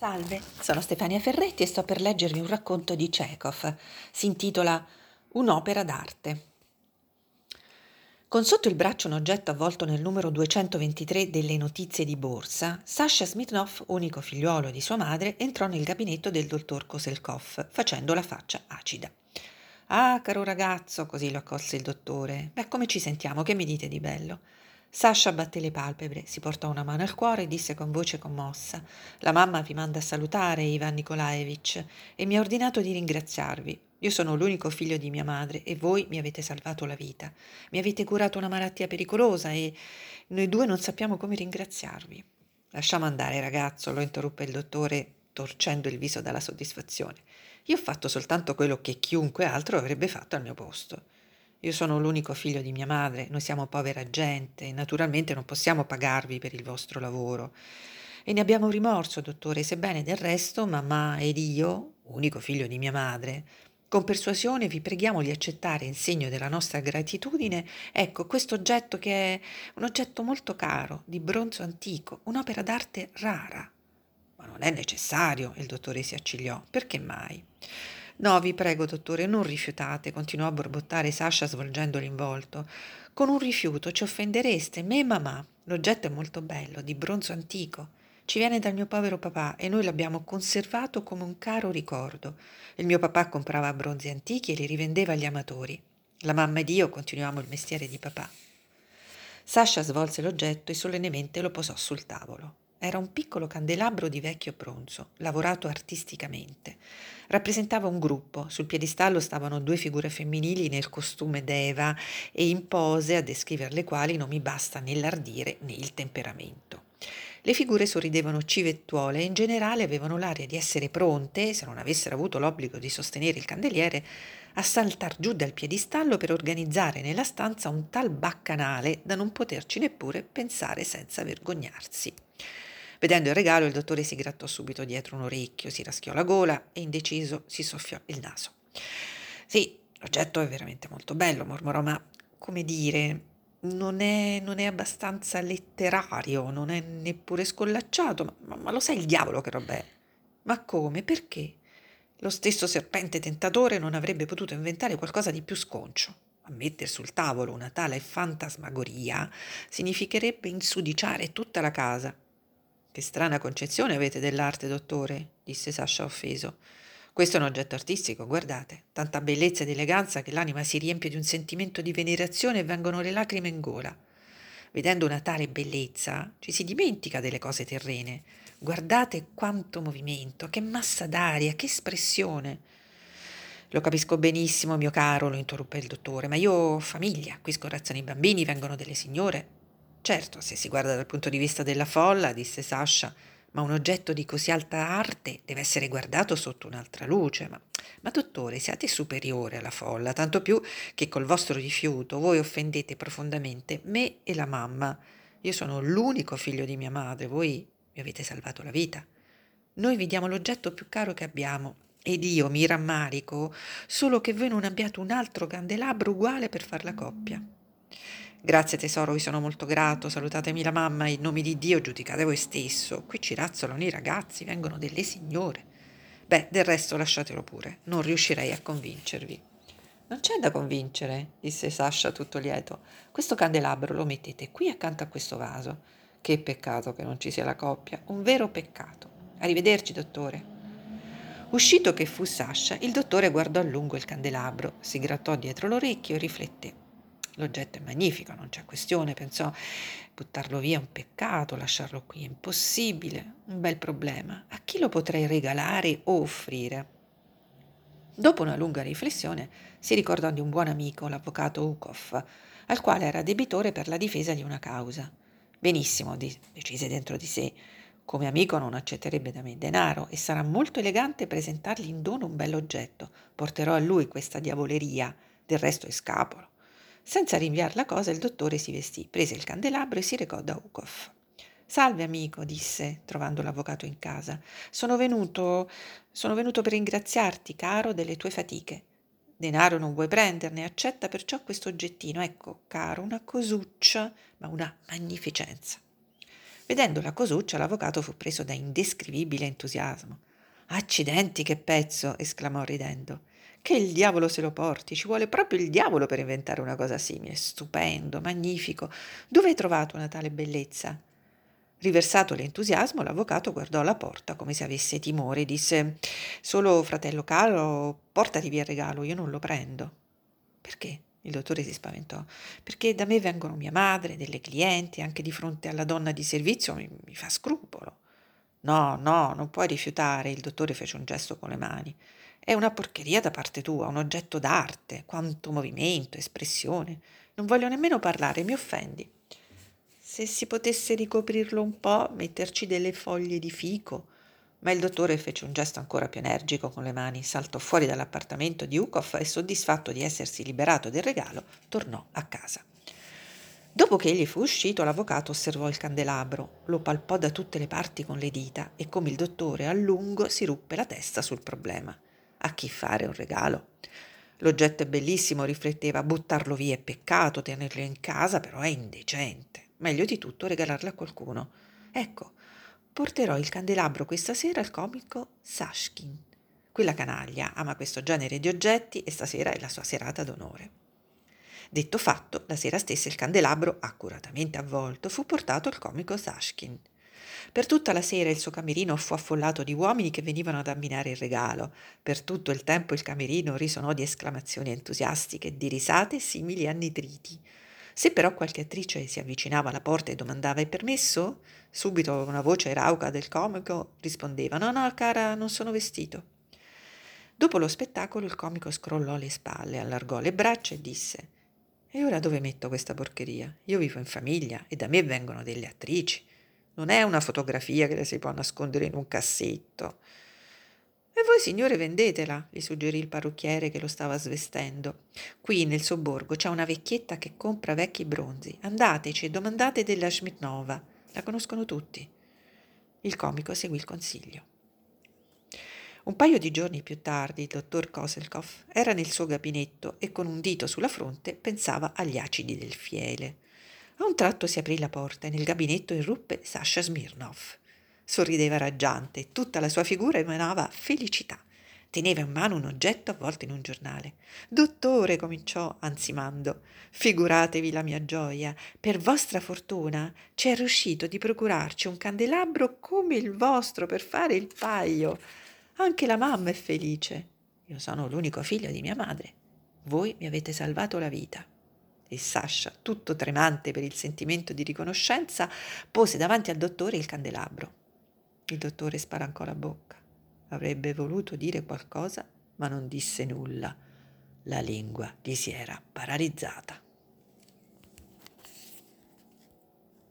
Salve, sono Stefania Ferretti e sto per leggervi un racconto di Chekhov. Si intitola Un'opera d'arte. Con sotto il braccio un oggetto avvolto nel numero 223 delle notizie di borsa, Sasha Smirnov, unico figliuolo di sua madre, entrò nel gabinetto del dottor Koselkov, facendo la faccia acida. Ah, caro ragazzo, così lo accolse il dottore. Beh, come ci sentiamo? Che mi dite di bello? Sasha batté le palpebre, si portò una mano al cuore e disse con voce commossa: La mamma vi manda a salutare, Ivan Nikolaevich, e mi ha ordinato di ringraziarvi. Io sono l'unico figlio di mia madre e voi mi avete salvato la vita. Mi avete curato una malattia pericolosa e noi due non sappiamo come ringraziarvi. Lasciamo andare, ragazzo, lo interruppe il dottore, torcendo il viso dalla soddisfazione. Io ho fatto soltanto quello che chiunque altro avrebbe fatto al mio posto. Io sono l'unico figlio di mia madre, noi siamo povera gente, naturalmente non possiamo pagarvi per il vostro lavoro. E ne abbiamo rimorso, dottore, sebbene del resto mamma ed io, unico figlio di mia madre, con persuasione vi preghiamo di accettare in segno della nostra gratitudine, ecco, questo oggetto che è un oggetto molto caro, di bronzo antico, un'opera d'arte rara. Ma non è necessario, il dottore si accigliò. Perché mai? No, vi prego, dottore, non rifiutate, continuò a borbottare Sasha svolgendo l'involto. Con un rifiuto ci offendereste, me e mamma. L'oggetto è molto bello, di bronzo antico. Ci viene dal mio povero papà e noi l'abbiamo conservato come un caro ricordo. Il mio papà comprava bronzi antichi e li rivendeva agli amatori. La mamma ed io continuiamo il mestiere di papà. Sasha svolse l'oggetto e solennemente lo posò sul tavolo. Era un piccolo candelabro di vecchio bronzo, lavorato artisticamente. Rappresentava un gruppo. Sul piedistallo stavano due figure femminili nel costume d'Eva e in pose a descrivere le quali non mi basta né l'ardire né il temperamento. Le figure sorridevano civettuole e in generale avevano l'aria di essere pronte, se non avessero avuto l'obbligo di sostenere il candeliere, a saltar giù dal piedistallo per organizzare nella stanza un tal baccanale da non poterci neppure pensare senza vergognarsi. Vedendo il regalo, il dottore si grattò subito dietro un orecchio, si raschiò la gola e indeciso si soffiò il naso. Sì, l'oggetto è veramente molto bello, mormorò, ma come dire, non è abbastanza letterario, non è neppure scollacciato, ma lo sai il diavolo che roba è? Ma come? Perché? Lo stesso serpente tentatore non avrebbe potuto inventare qualcosa di più sconcio. A mettere sul tavolo una tale fantasmagoria significherebbe insudiciare tutta la casa. Che strana concezione avete dell'arte, dottore, disse Sasha offeso. Questo è un oggetto artistico, guardate, tanta bellezza ed eleganza che l'anima si riempie di un sentimento di venerazione e vengono le lacrime in gola. Vedendo una tale bellezza, ci si dimentica delle cose terrene. Guardate quanto movimento, che massa d'aria, che espressione. Lo capisco benissimo, mio caro, lo interruppe il dottore, ma io ho famiglia, qui scorazzano i bambini, vengono delle signore. Certo, se si guarda dal punto di vista della folla, disse Sasha, ma un oggetto di così alta arte deve essere guardato sotto un'altra luce. Ma dottore, siate superiore alla folla, tanto più che col vostro rifiuto voi offendete profondamente me e la mamma. Io sono l'unico figlio di mia madre, voi mi avete salvato la vita. Noi vi diamo l'oggetto più caro che abbiamo ed io mi rammarico solo che voi non abbiate un altro candelabro uguale per far la coppia. Grazie tesoro, vi sono molto grato, salutatemi la mamma e in nome di Dio giudicate voi stesso. Qui ci razzolano i ragazzi, vengono delle signore. Beh, del resto lasciatelo pure, non riuscirei a convincervi. Non c'è da convincere, disse Sasha tutto lieto. Questo candelabro lo mettete qui accanto a questo vaso. Che peccato che non ci sia la coppia, un vero peccato. Arrivederci, dottore. Uscito che fu Sasha, il dottore guardò a lungo il candelabro, si grattò dietro l'orecchio e rifletté. L'oggetto è magnifico, non c'è questione, pensò. Buttarlo via è un peccato, lasciarlo qui è impossibile, un bel problema. A chi lo potrei regalare o offrire? Dopo una lunga riflessione si ricordò di un buon amico, l'avvocato Ukov, al quale era debitore per la difesa di una causa. Benissimo, decise dentro di sé. Come amico non accetterebbe da me denaro e sarà molto elegante presentargli in dono un bell'oggetto. Porterò a lui questa diavoleria, del resto è scapolo. Senza rinviar la cosa, il dottore si vestì, prese il candelabro e si recò da Ukov. Salve amico, disse, trovando l'avvocato in casa. Sono venuto per ringraziarti, caro, delle tue fatiche. Denaro non vuoi prenderne, accetta perciò questo oggettino. Ecco, caro, una cosuccia, ma una magnificenza. Vedendo la cosuccia, l'avvocato fu preso da indescrivibile entusiasmo. Accidenti, che pezzo! Esclamò ridendo. Che il diavolo se lo porti, ci vuole proprio il diavolo per inventare una cosa simile. Stupendo, magnifico. Dove hai trovato una tale bellezza? Riversato l'entusiasmo, l'avvocato guardò la porta come se avesse timore e disse: Solo fratello caro, portati via il regalo, io non lo prendo. Perché? Il dottore si spaventò. Perché da me vengono mia madre, delle clienti, anche di fronte alla donna di servizio mi fa scrupolo. No, no, non puoi rifiutare, il dottore fece un gesto con le mani. È una porcheria da parte tua, un oggetto d'arte, quanto movimento, espressione. Non voglio nemmeno parlare, mi offendi. Se si potesse ricoprirlo un po', metterci delle foglie di fico. Ma il dottore fece un gesto ancora più energico con le mani, saltò fuori dall'appartamento di Ukoff e, soddisfatto di essersi liberato del regalo, tornò a casa. Dopo che egli fu uscito, l'avvocato osservò il candelabro, lo palpò da tutte le parti con le dita e, come il dottore, a lungo si ruppe la testa sul problema. A chi fare un regalo? L'oggetto è bellissimo, rifletteva, buttarlo via è peccato, tenerlo in casa però è indecente. Meglio di tutto regalarlo a qualcuno. Ecco, porterò il candelabro questa sera al comico Sashkin. Quella canaglia ama questo genere di oggetti e stasera è la sua serata d'onore. Detto fatto, la sera stessa il candelabro, accuratamente avvolto, fu portato al comico Sashkin. Per tutta la sera il suo camerino fu affollato di uomini che venivano ad ammirare il regalo. Per tutto il tempo il camerino risonò di esclamazioni entusiastiche e di risate simili a nitriti. Se però qualche attrice si avvicinava alla porta e domandava «È permesso?», subito una voce rauca del comico rispondeva «No, no, cara, non sono vestito». Dopo lo spettacolo il comico scrollò le spalle, allargò le braccia e disse «E ora dove metto questa porcheria? Io vivo in famiglia e da me vengono delle attrici. Non è una fotografia che si può nascondere in un cassetto». «E voi, signore, vendetela», gli suggerì il parrucchiere che lo stava svestendo. «Qui nel sobborgo c'è una vecchietta che compra vecchi bronzi. Andateci e domandate della Smirnova. La conoscono tutti». Il comico seguì il consiglio. Un paio di giorni più tardi il dottor Koselkopf era nel suo gabinetto e con un dito sulla fronte pensava agli acidi del fiele. A un tratto si aprì la porta e nel gabinetto irruppe Sasha Smirnov. Sorrideva raggiante e tutta la sua figura emanava felicità. Teneva in mano un oggetto avvolto in un giornale. «Dottore», cominciò ansimando, «figuratevi la mia gioia. Per vostra fortuna ci è riuscito di procurarci un candelabro come il vostro per fare il paio. Anche la mamma è felice. Io sono l'unico figlio di mia madre. Voi mi avete salvato la vita». E Sasha, tutto tremante per il sentimento di riconoscenza, pose davanti al dottore il candelabro. Il dottore spalancò la bocca. Avrebbe voluto dire qualcosa, ma non disse nulla. La lingua gli si era paralizzata.